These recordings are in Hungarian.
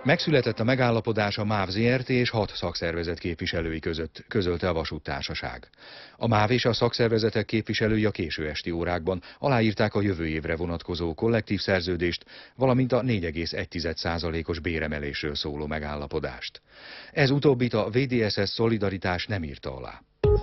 Megszületett a megállapodás a MÁV Zrt. És 6 szakszervezet képviselői között, közölte a vasúttársaság. A MÁV és a szakszervezetek képviselői a késő esti órákban aláírták a jövő évre vonatkozó kollektív szerződést, valamint a 4,1%-os béremelésről szóló megállapodást. Ez utóbbit a VDSS Szolidaritás nem írta alá.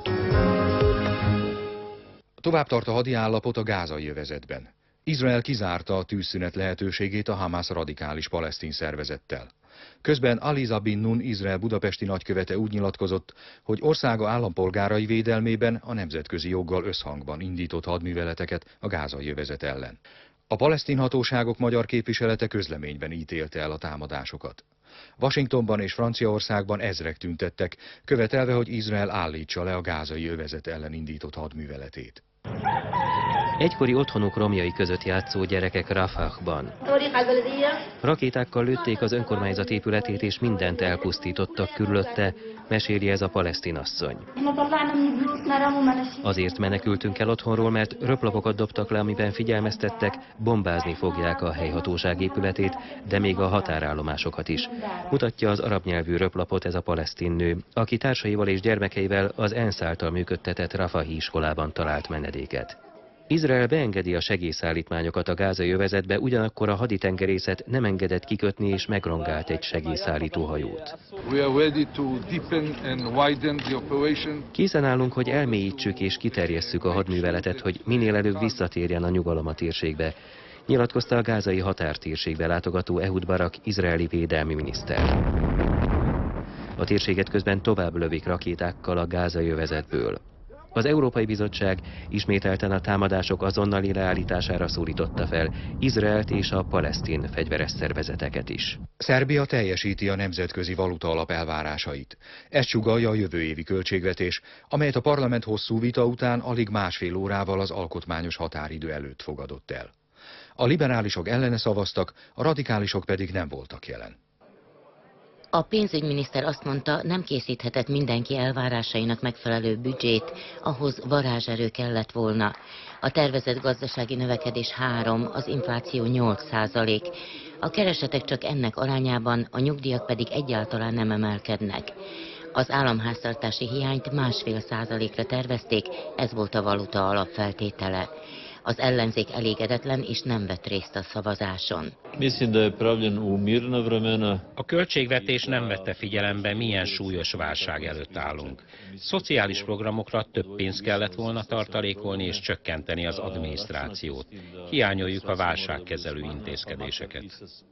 Tovább tart a hadiállapot a gázai övezetben. Izrael kizárta a tűzszünet lehetőségét a Hamász radikális palesztin szervezettel. Közben Ali Zabin Nun Izrael budapesti nagykövete úgy nyilatkozott, hogy országa állampolgárai védelmében a nemzetközi joggal összhangban indított hadműveleteket a gázai övezet ellen. A palesztin hatóságok magyar képviselete közleményben ítélte el a támadásokat. Washingtonban és Franciaországban ezrek tüntettek, követelve, hogy Izrael állítsa le a gázai övezet ellen indított hadműveletét. Egykori otthonuk romjai között játszó gyerekek Rafahban. Rakétákkal lőtték az önkormányzat épületét és mindent elpusztítottak körülötte, meséli ez a palesztin asszony. Azért menekültünk el otthonról, mert röplapokat dobtak le, amiben figyelmeztettek, bombázni fogják a helyhatóság épületét, de még a határállomásokat is. Mutatja az arab nyelvű röplapot ez a palesztin nő, aki társaival és gyermekeivel az ENSZ által működtetett Rafahi iskolában talált menedéket. Izrael beengedi a segélyszállítmányokat a gázai övezetbe, ugyanakkor a haditengerészet nem engedett kikötni és megrongált egy segélyszállító hajót. Készen állunk, hogy elmélyítsük és kiterjesszük a hadműveletet, hogy minél előbb visszatérjen a nyugalom a térségbe, nyilatkozta a gázai határtérségbe látogató Ehud Barak izraeli védelmi miniszter. A térséget közben tovább lövik rakétákkal a gázai övezetből. Az Európai Bizottság ismételten a támadások azonnali leállítására szólította fel Izraelt és a palesztin fegyveres szervezeteket is. Szerbia teljesíti a Nemzetközi Valutaalap elvárásait. Ezt sugallja a jövő évi költségvetés, amelyet a parlament hosszú vita után alig másfél órával az alkotmányos határidő előtt fogadott el. A liberálisok ellene szavaztak, a radikálisok pedig nem voltak jelen. A pénzügyminiszter azt mondta, nem készíthetett mindenki elvárásainak megfelelő büdzsét, ahhoz varázserő kellett volna. A tervezett gazdasági növekedés 3, az infláció 8%. A keresetek csak ennek arányában, a nyugdíjak pedig egyáltalán nem emelkednek. Az államháztartási hiányt 1,5%-ra tervezték, ez volt a valuta alapfeltétele. Az ellenzék elégedetlen és nem vett részt a szavazáson. A költségvetés nem vette figyelembe, milyen súlyos válság előtt állunk. Szociális programokra több pénzt kellett volna tartalékolni és csökkenteni az adminisztrációt. Hiányoljuk a válságkezelő intézkedéseket.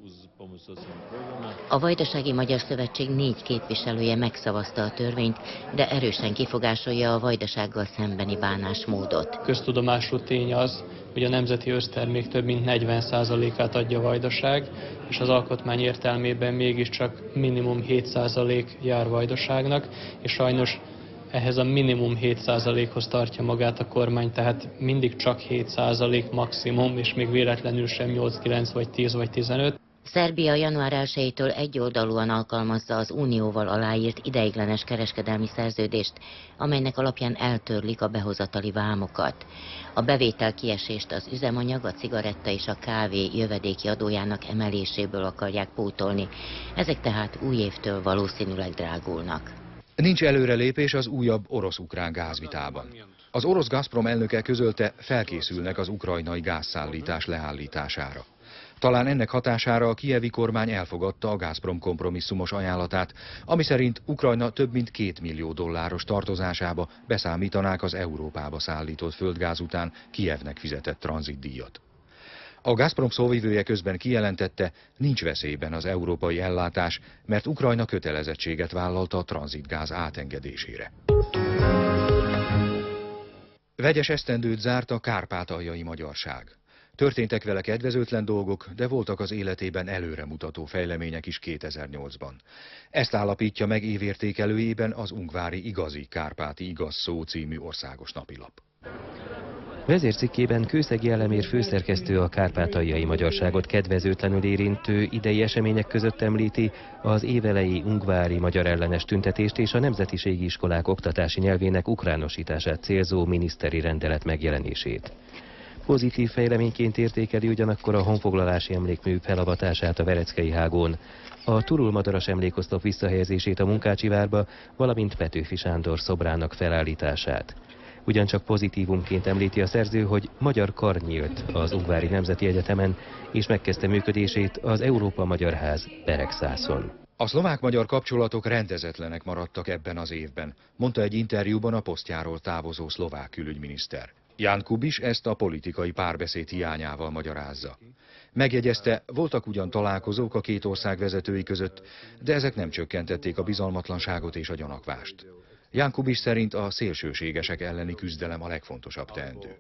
A Vajdasági Magyar Szövetség 4 képviselője megszavazta a törvényt, de erősen kifogásolja a Vajdasággal szembeni bánásmódot. Köztudomású tény az, hogy a nemzeti össztermék több mint 40%-át adja a Vajdaság, és az alkotmány értelmében mégiscsak minimum 7% jár Vajdaságnak, és sajnos ehhez a minimum 7%-hoz tartja magát a kormány, tehát mindig csak 7% maximum, és még véletlenül sem 8, 9 vagy 10 vagy 15. Szerbia január 1-től egyoldalúan alkalmazza az Unióval aláírt ideiglenes kereskedelmi szerződést, amelynek alapján eltörlik a behozatali vámokat. A bevétel kiesést az üzemanyag, a cigaretta és a kávé jövedéki adójának emeléséből akarják pótolni. Ezek tehát új évtől valószínűleg drágulnak. Nincs előrelépés az újabb orosz-ukrán gázvitában. Az orosz Gazprom elnöke közölte, felkészülnek az ukrajnai gázszállítás leállítására. Talán ennek hatására a kijevi kormány elfogadta a Gazprom kompromisszumos ajánlatát, ami szerint Ukrajna több mint $2 millió tartozásába beszámítanák az Európába szállított földgáz után Kijevnek fizetett tranzitdíjat. A Gazprom szóvivője közben kijelentette, nincs veszélyben az európai ellátás, mert Ukrajna kötelezettséget vállalta a tranzitgáz átengedésére. Vegyes esztendőt zárt a kárpátaljai magyarság. Történtek vele kedvezőtlen dolgok, de voltak az életében előremutató fejlemények is 2008-ban. Ezt állapítja meg évértékelőjében az ungvári Igazi Kárpáti Igaz Szó című országos napilap. Vezércikkében Kőszegi Elemér főszerkesztő a kárpátaljai magyarságot kedvezőtlenül érintő idei események között említi az évelei ungvári magyar ellenes tüntetést és a nemzetiségi iskolák oktatási nyelvének ukránosítását célzó miniszteri rendelet megjelenését. Pozitív fejleményként értékeli ugyanakkor a honfoglalási emlékmű felavatását a Vereckei hágón, a Turul-Madaras emlékoszlop visszahelyezését a Munkácsi várba, valamint Petőfi Sándor szobrának felállítását. Ugyancsak pozitívumként említi a szerző, hogy magyar kar nyílt az Ungvári Nemzeti Egyetemen, és megkezdte működését az Európa-Magyar Ház Beregszászon. A szlovák-magyar kapcsolatok rendezetlenek maradtak ebben az évben, mondta egy interjúban a posztjáról távozó szlovák külügyminiszter. Jan Kubiš ezt a politikai párbeszéd hiányával magyarázza. Megjegyezte, voltak ugyan találkozók a két ország vezetői között, de ezek nem csökkentették a bizalmatlanságot és a gyanakvást. Jan Kubiš szerint a szélsőségesek elleni küzdelem a legfontosabb teendő.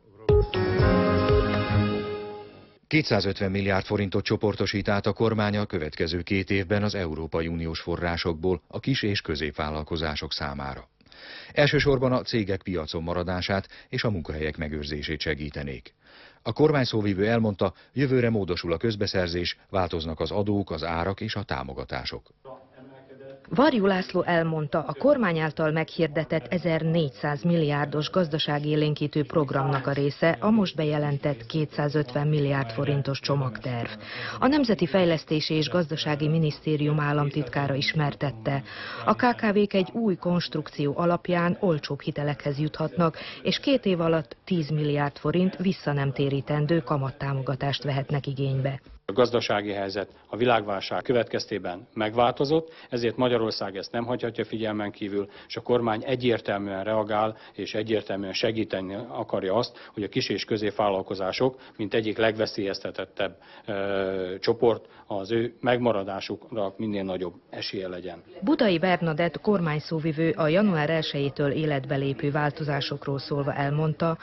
250 milliárd forintot csoportosít át a kormány a következő 2 évben az Európai Uniós forrásokból a kis- és középvállalkozások számára. Elsősorban a cégek piacon maradását és a munkahelyek megőrzését segítenék. A kormány szóvivő elmondta, jövőre módosul a közbeszerzés, változnak az adók, az árak és a támogatások. Varjú László elmondta, a kormány által meghirdetett 1400 milliárdos gazdaságélénkítő programnak a része a most bejelentett 250 milliárd forintos csomagterv. A Nemzeti Fejlesztési és Gazdasági Minisztérium államtitkára ismertette. A KKV-k egy új konstrukció alapján olcsóbb hitelekhez juthatnak, és 2 év alatt 10 milliárd forint visszanemtérítendő kamattámogatást vehetnek igénybe. A gazdasági helyzet a világválság következtében megváltozott, ezért Magyarország ezt nem hagyhatja figyelmen kívül, és a kormány egyértelműen reagál és egyértelműen segíteni akarja azt, hogy a kis- és középvállalkozások, mint egyik legveszélyeztetettebb csoport, az ő megmaradásukra minél nagyobb esélye legyen. Budai Bernadett kormányszóvivő a január 1-től életbe lépő változásokról szólva elmondta,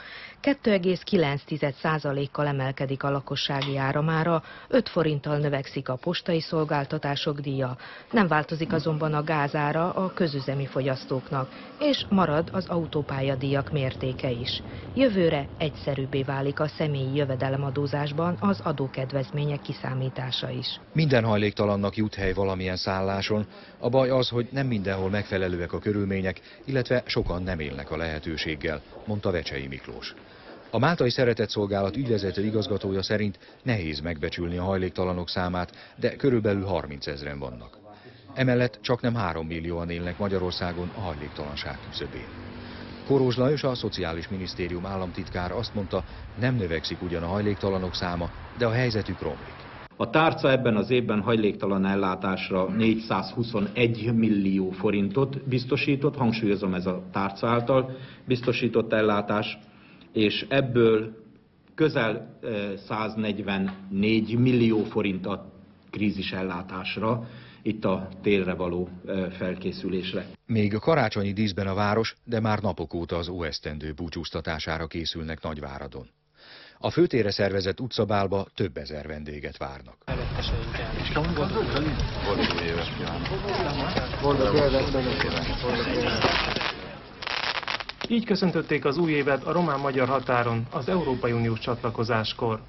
2,9%-kal emelkedik a lakossági áramára, 5 forinttal növekszik a postai szolgáltatások díja, nem változik azonban a gázára a közüzemi fogyasztóknak, és marad az autópályadíjak mértéke is. Jövőre egyszerűbbé válik a személyi jövedelemadózásban az adókedvezmények kiszámítása is. Minden hajléktalannak jut hely valamilyen szálláson, a baj az, hogy nem mindenhol megfelelőek a körülmények, illetve sokan nem élnek a lehetőséggel, mondta Vecsei Miklós. A Máltai Szeretetszolgálat ügyvezető igazgatója szerint nehéz megbecsülni a hajléktalanok számát, de körülbelül 30 000-en vannak. Emellett csaknem 3 millióan élnek Magyarországon a hajléktalanság küszöbén. Korós Lajos, a Szociális Minisztérium államtitkára azt mondta, nem növekszik ugyan a hajléktalanok száma, de a helyzetük romlik. A tárca ebben az évben hajléktalan ellátásra 421 millió forintot biztosított, hangsúlyozom, ez a tárca által biztosított ellátás, és ebből közel 144 millió forint a krízisellátásra, itt a télre való felkészülésre. Még a karácsonyi díszben a város, de már napok óta az óesztendő búcsúztatására készülnek Nagyváradon. A főtérre szervezett utcabálba több ezer vendéget várnak. Így köszöntötték az új évet a román-magyar határon az Európai Uniós csatlakozáskor.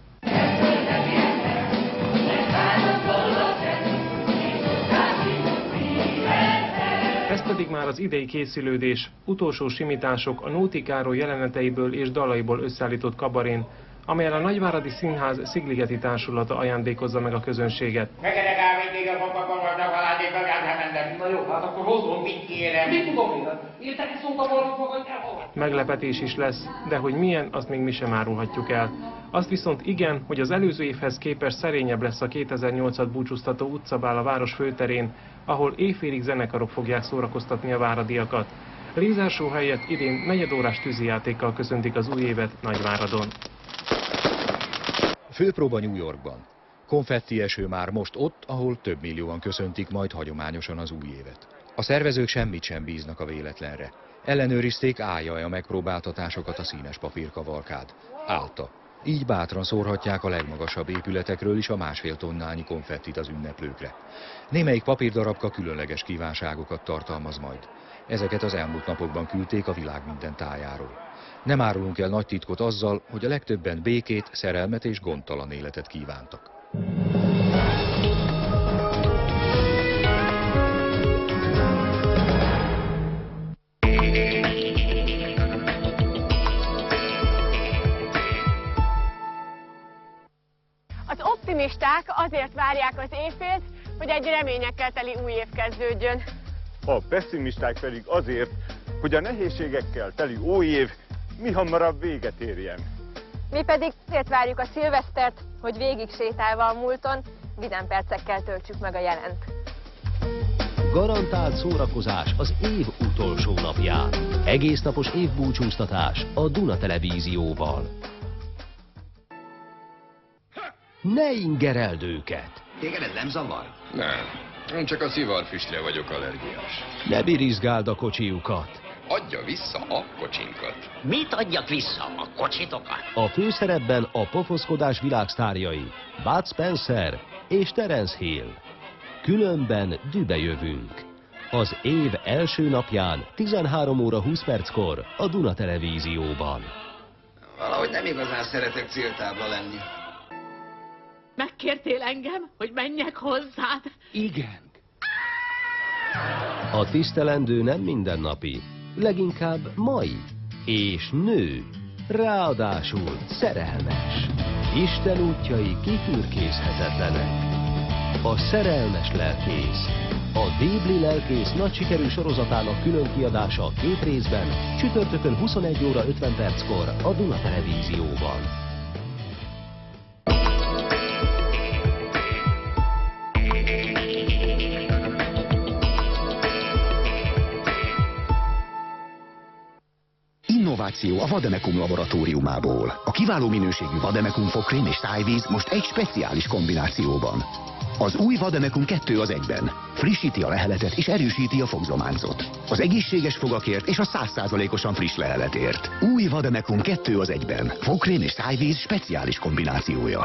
Ez pedig már az idei készülődés, utolsó simítások a Nóti Károly jeleneteiből és dalaiból összeállított kabarén, amelyen a Nagyváradi Színház Szigligeti Társulata ajándékozza meg a közönséget. Meglepetés is lesz, de hogy milyen, azt még mi sem árulhatjuk el. Azt viszont igen, hogy az előző évhez képest szerényebb lesz a 2008-at búcsúztató utcabál a város főterén, ahol éjfélig zenekarok fogják szórakoztatni a váradiakat. Lézársó helyett idén negyedórás tűzijátékkal köszöntik az új évet Nagyváradon. Főpróba New Yorkban. Konfetti eső már most ott, ahol több millióan köszöntik majd hagyományosan az új évet. A szervezők semmit sem bíznak a véletlenre. Ellenőrizték, állja-e a megpróbáltatásokat a színes papírkavalkád. Állta. Így bátran szórhatják a legmagasabb épületekről is a 1,5 tonnányi konfettit az ünneplőkre. Némelyik papírdarabka különleges kívánságokat tartalmaz majd. Ezeket az elmúlt napokban küldték a világ minden tájáról. Nem árulunk el nagy titkot azzal, hogy a legtöbben békét, szerelmet és gondtalan életet kívántak. optimisták azért várják az éjfélt, hogy egy reményekkel teli új év kezdődjön. A pessimisták pedig azért, hogy a nehézségekkel teli új év mihamarabb véget érjen. Mi pedig azért várjuk a szilvesztert, hogy végig sétálva a múlton, vidám percekkel töltsük meg a jelent. Garantált szórakozás az év utolsó napján. Egésznapos évbúcsúztatás a Duna Televízióval. Ne ingereld őket! Téged ez nem zavar? Nem, csak a szivarfüstre vagyok allergiás. Ne birizgáld a kocsijukat! Adja vissza a kocsinkat. Mit adjak vissza? A kocsitokat? A főszerepben a pofoszkodás világsztárjai Bud Spencer és Terence Hill. Különben dübe jövünk. Az év első napján 13 óra 20 perckor a Duna Televízióban. Valahogy nem igazán szeretek céltábla lenni. Megkértél engem, hogy menjek hozzád? Igen. A tisztelendő nem mindennapi, leginkább mai. És nő, ráadásul szerelmes. Isten útjai kifürkészhetetlenek. A szerelmes lelkész. A Débli lelkész nagy sikerű sorozatának külön kiadása 2 részben, csütörtökön 21 óra 50 perckor a Duna Televízióban. Innováció a Vademekum laboratóriumából. A kiváló minőségű Vademekum fogkrém és szájvíz most egy speciális kombinációban. Az új Vademekum 2 az 1-ben. Frissíti a leheletet és erősíti a fogzománcot. Az egészséges fogakért és a 100%-osan friss leheletért. Új Vademekum 2 az 1-ben. Fogkrém és szájvíz speciális kombinációja.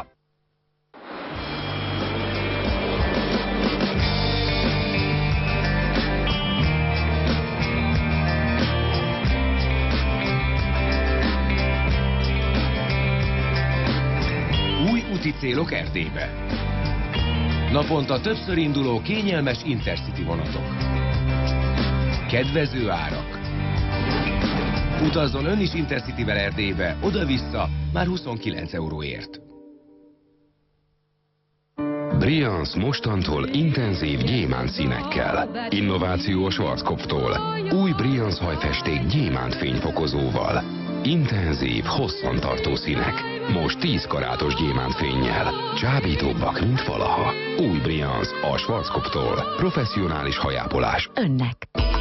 Úti célok Erdélybe. Naponta többször induló kényelmes Intercity vonatok. Kedvező árak. Utazzon ön is Intercityvel Erdélybe, oda-vissza már 29 euróért. Briance mostantól intenzív gyémánt színekkel. Innováció a Schwarzkopftól. Új Briance hajfesték gyémánt fényfokozóval. Intenzív, hosszantartó színek. Most 10 karátos gyémántfénnyel. Csábítóbbak, mint valaha. Új Briance a Schwarzkopftól. Professzionális hajápolás. Önnek.